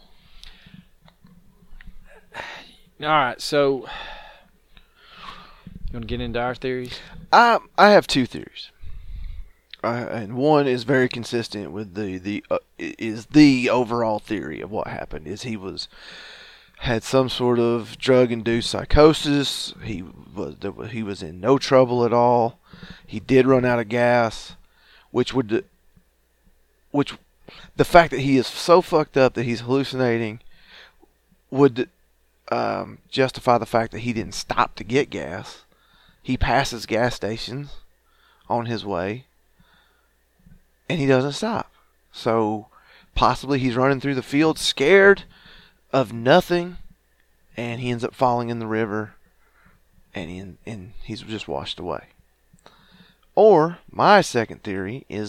All right, so you want to get into our theories? I have two theories, and one is very consistent with the overall theory of what happened. Is he had some sort of drug-induced psychosis. He was in no trouble at all. He did run out of gas. Which the fact that he is so fucked up that he's hallucinating would justify the fact that he didn't stop to get gas. He passes gas stations on his way, and he doesn't stop. So possibly he's running through the field scared of nothing, and he ends up falling in the river, and he's just washed away. Or my second theory is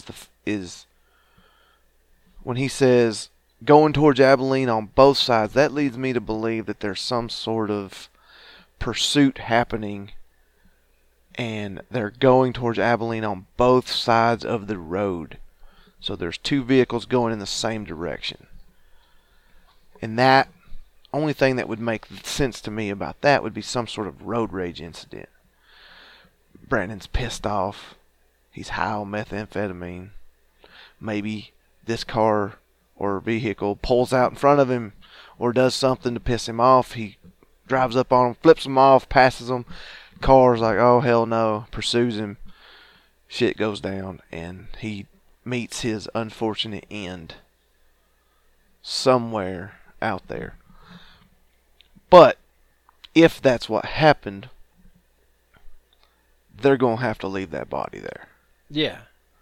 when he says going towards Abilene on both sides, that leads me to believe that there's some sort of pursuit happening, and they're going towards Abilene on both sides of the road. So there's two vehicles going in the same direction. And that only thing that would make sense to me about that would be some sort of road rage incident. Brandon's pissed off. He's high on methamphetamine. Maybe this car or vehicle pulls out in front of him or does something to piss him off. He drives up on him, flips him off, passes him. Car's like, oh, hell no, pursues him. Shit goes down, and he meets his unfortunate end somewhere out there. But if that's what happened, they're going to have to leave that body there. Yeah.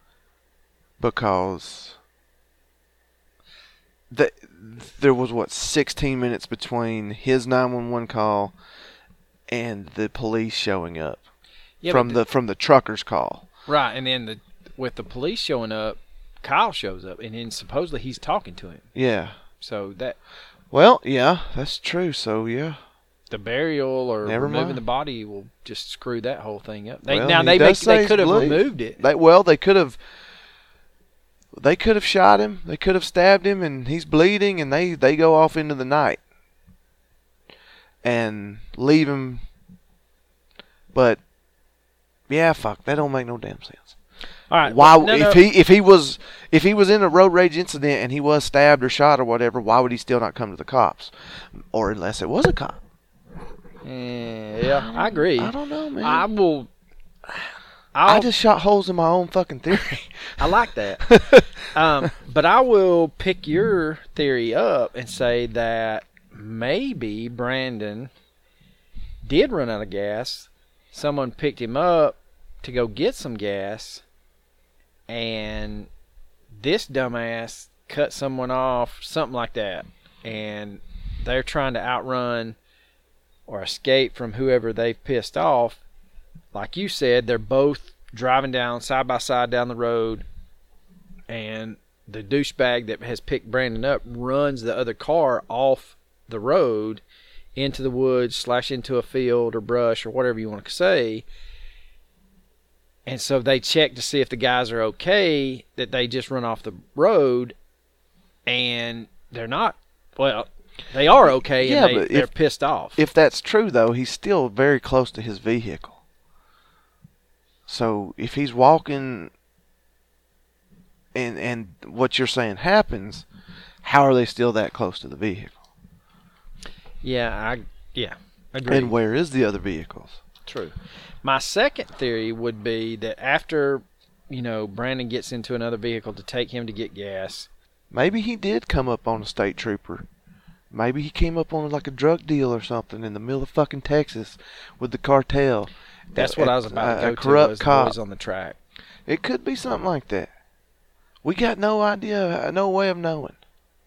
Because there was, 16 minutes between his 911 call and the police showing up. Yeah, from the trucker's call. Right, and then with the police showing up, Kyle shows up, and then supposedly he's talking to him. Yeah. So that... Well, yeah, that's true. So, yeah. The burial or removing the body will just screw that whole thing up. They could have removed it. They could have shot him. They could have stabbed him, and he's bleeding, and they go off into the night and leave him But yeah, fuck, that don't make no damn sense. All right. Why, well, no, if he was in a road rage incident and he was stabbed or shot or whatever, why would he still not come to the cops? Or unless it was a cop. Yeah, I agree. I don't know, man. I just shot holes in my own fucking theory. I like that. But I will pick your theory up and say that maybe Brandon did run out of gas. Someone picked him up to go get some gas, and this dumbass cut someone off, something like that. And they're trying to outrun or escape from whoever they've pissed off. Like you said, they're both driving down side by side down the road, and the douchebag that has picked Brandon up runs the other car off the road into the woods / into a field or brush or whatever you want to say. And so they check to see if the guys are okay, that they just run off the road, and they're not. Well, they are okay, Yeah, and but they're pissed off. If that's true, though, he's still very close to his vehicle. So if he's walking and what you're saying happens, how are they still that close to the vehicle? Yeah, agreed. And where is the other vehicles? True. My second theory would be that after, Brandon gets into another vehicle to take him to get gas. Maybe he did come up on a state trooper. Maybe he came up on like a drug deal or something in the middle of fucking Texas with the cartel. That's what I was about to go to, corrupt was the cop. boys on the track. It could be something like that. We got no idea, no way of knowing.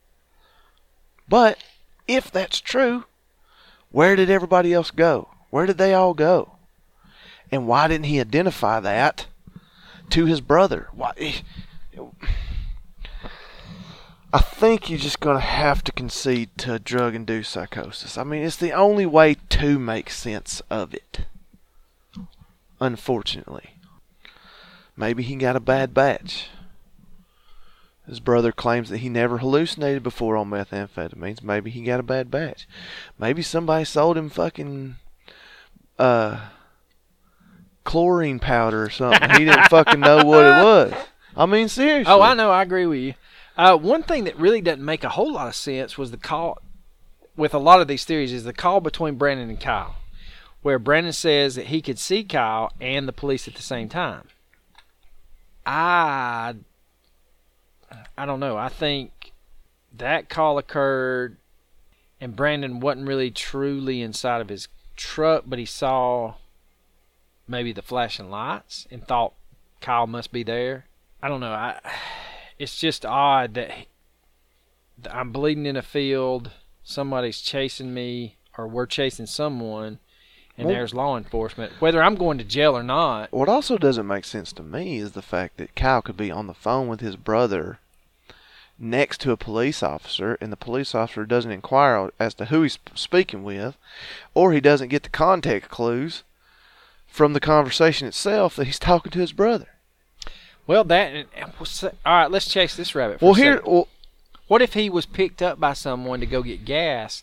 But if that's true, where did everybody else go? Where did they all go? And why didn't he identify that to his brother? Why? I think you're just going to have to concede to drug-induced psychosis. I mean, it's the only way to make sense of it. Unfortunately. Maybe he got a bad batch. His brother claims that he never hallucinated before on methamphetamines. Maybe he got a bad batch. Maybe somebody sold him fucking chlorine powder or something. He didn't fucking know what it was. I mean, seriously. Oh, I know. I agree with you. One thing that really doesn't make a whole lot of sense was the call, with a lot of these theories, is the call between Brandon and Kyle, where Brandon says that he could see Kyle and the police at the same time. I don't know. I think that call occurred, and Brandon wasn't really truly inside of his truck, but he saw maybe the flashing lights and thought Kyle must be there. I don't know. It's just odd that I'm bleeding in a field, somebody's chasing me, or we're chasing someone, and there's law enforcement. Whether I'm going to jail or not. What also doesn't make sense to me is the fact that Kyle could be on the phone with his brother next to a police officer, and the police officer doesn't inquire as to who he's speaking with, or he doesn't get the context clues from the conversation itself that he's talking to his brother. Well, all right, let's chase this rabbit for a second. What if he was picked up by someone to go get gas,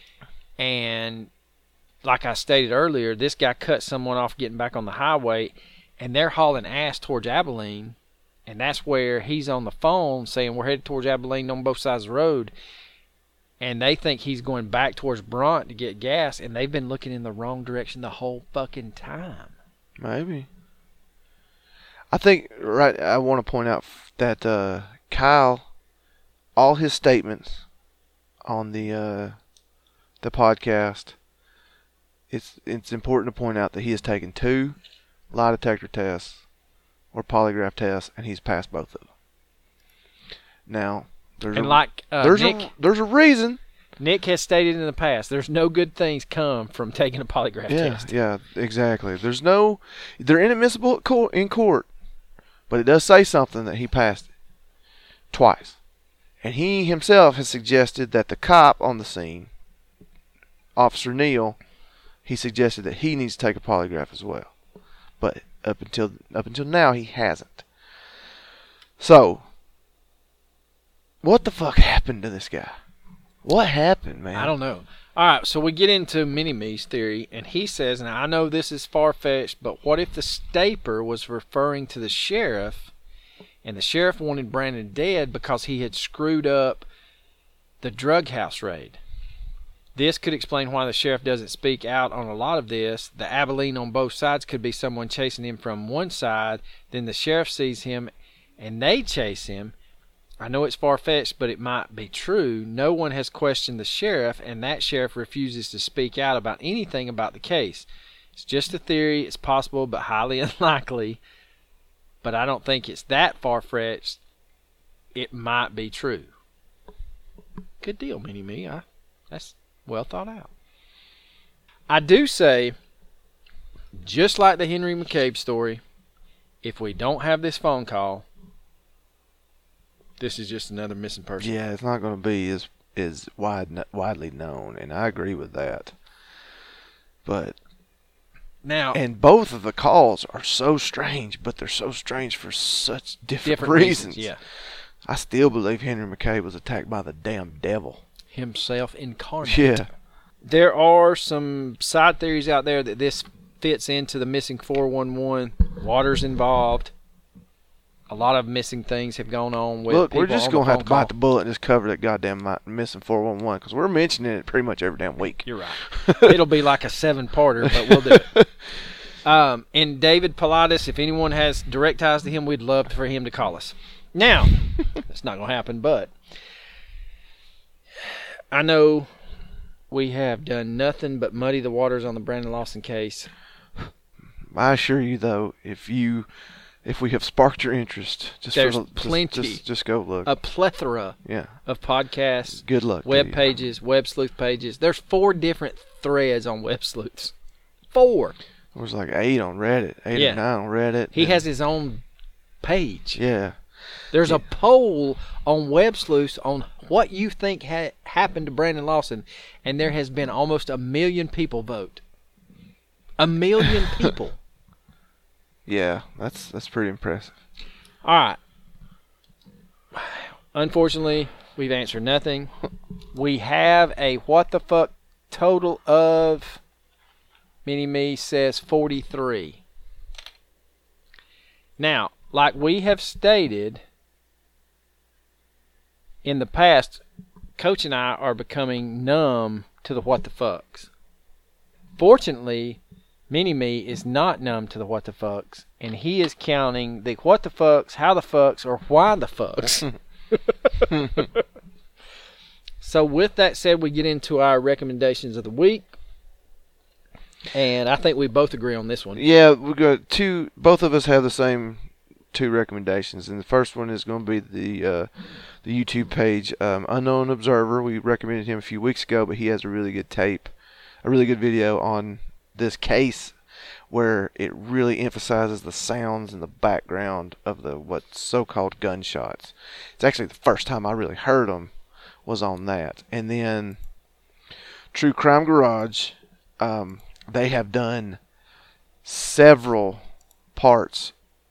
and like I stated earlier, this guy cut someone off getting back on the highway, and they're hauling ass towards Abilene, and that's where he's on the phone saying we're headed towards Abilene on both sides of the road, and they think he's going back towards Brunt to get gas, and they've been looking in the wrong direction the whole fucking time. Maybe. I think, I want to point out that Kyle, all his statements on the podcast, it's important to point out that he has taken 2 lie detector tests or polygraph tests, and he's passed both of them. Now, there's a reason. Nick has stated in the past, there's no good things come from taking a polygraph test. Yeah, exactly. They're inadmissible in court, but it does say something that he passed it twice. And he himself has suggested that the cop on the scene, Officer Neal, he suggested that he needs to take a polygraph as well. But up until now, he hasn't. So, what the fuck happened to this guy? What happened, man? I don't know. All right, so we get into Mini-Me's theory, and he says, and I know this is far-fetched, but what if the Staper was referring to the sheriff, and the sheriff wanted Brandon dead because he had screwed up the drug house raid? This could explain why the sheriff doesn't speak out on a lot of this. The Abilene on both sides could be someone chasing him from one side, then the sheriff sees him, and they chase him. I know it's far-fetched, but it might be true. No one has questioned the sheriff, and that sheriff refuses to speak out about anything about the case. It's just a theory. It's possible, but highly unlikely. But I don't think it's that far-fetched. It might be true. Good deal, Mini-Me. That's well thought out. I do say, just like the Henry McCabe story, if we don't have this phone call, this is just another missing person. Yeah, it's not going to be as widely known, and I agree with that. But now, and both of the calls are so strange, but they're so strange for such different reasons. Yeah, I still believe Henry McCabe was attacked by the damn devil himself incarnate. Yeah. There are some side theories out there that this fits into the missing 411. Water's involved. A lot of missing things have gone on with Look, people we're just on going to the have to phone call. bite the bullet and just cover that goddamn missing 411 because we're mentioning it pretty much every damn week. You're right. It'll be like a 7-parter, but we'll do it. And David Pilatus, if anyone has direct ties to him, we'd love for him to call us. Now, it's not going to happen, but I know we have done nothing but muddy the waters on the Brandon Lawson case. I assure you, though, if we have sparked your interest, There's plenty. Just go look. A plethora Yeah. of podcasts, Good luck. to web you. pages, Web Sleuth pages. There's 4 different threads on Web Sleuths. 4. There was like 8 on Reddit, 8 Yeah. or 9 on Reddit. He and- has his own page. Yeah. There's a poll on Web Sleuths on what you think happened to Brandon Lawson, and there has been almost 1 million people vote. 1 million people. Yeah, that's pretty impressive. All right. Unfortunately, we've answered nothing. We have a what the fuck total of, Mini-Me says 43. Now, like we have stated in the past, Coach and I are becoming numb to the what the fucks. Fortunately, Mini-Me is not numb to the what the fucks, and he is counting the what the fucks, how the fucks, or why the fucks. So with that said, we get into our recommendations of the week, and I think we both agree on this one. Yeah, we got 2. Both of us have the same 2 recommendations, and the first one is going to be the YouTube page, Unknown Observer. We recommended him a few weeks ago, but he has a really good video on this case where it really emphasizes the sounds in the background of the what's so-called gunshots. It's actually the first time I really heard them was on that. And then True Crime Garage, they have done several parts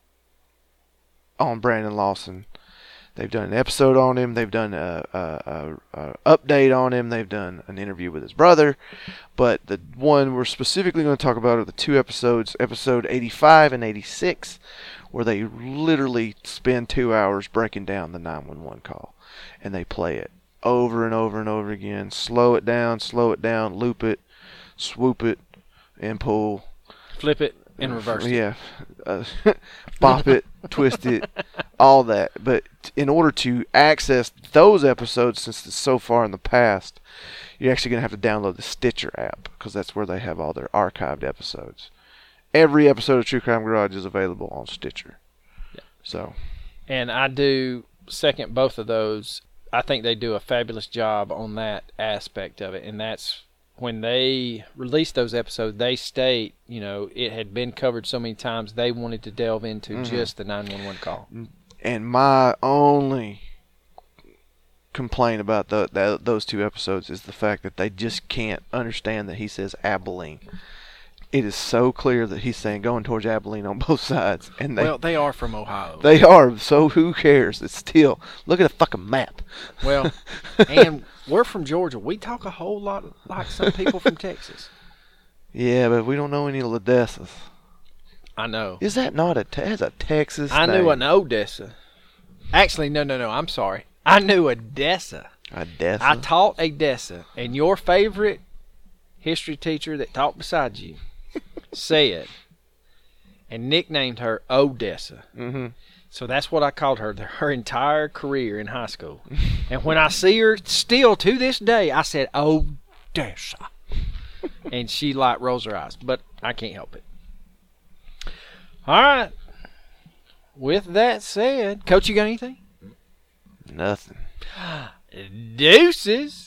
on Brandon Lawson. They've done an episode on him. They've done a update on him. They've done an interview with his brother. But the one we're specifically going to talk about are the 2 episodes, episode 85 and 86, where they literally spend 2 hours breaking down the 911 call. And they play it over and over and over again. Slow it down, loop it, swoop it, and pull. Flip it and reverse it. Yeah. Bop it, twist it, all that. But in order to access those episodes, since it's so far in the past, you're actually going to have to download the Stitcher app because that's where they have all their archived episodes. Every episode of True Crime Garage is available on Stitcher. Yeah. So. And I do second both of those. I think they do a fabulous job on that aspect of it, and that's when they release those episodes, they state, it had been covered so many times, they wanted to delve into just the 911 call. And my only complaint about those 2 episodes is the fact that they just can't understand that he says Abilene. it is so clear that he's saying going towards Abilene on both sides. And Well, they are from Ohio. they are, so who cares? It's still, look at the fucking map. Well, and we're from Georgia. We talk a whole lot like some people from Texas. Yeah, but we don't know any Ladessas. I know. Is that not that's a Texas I name? knew an Odessa. Actually, no. I'm sorry. I knew Odessa. Odessa? I taught Odessa, and your favorite history teacher that taught beside you said and nicknamed her Odessa. Mm-hmm. So that's what I called her entire career in high school. And when I see her still to this day, I said, Odessa. And she like rolls her eyes, but I can't help it. All right. With that said, Coach, you got anything? Nothing. Deuces.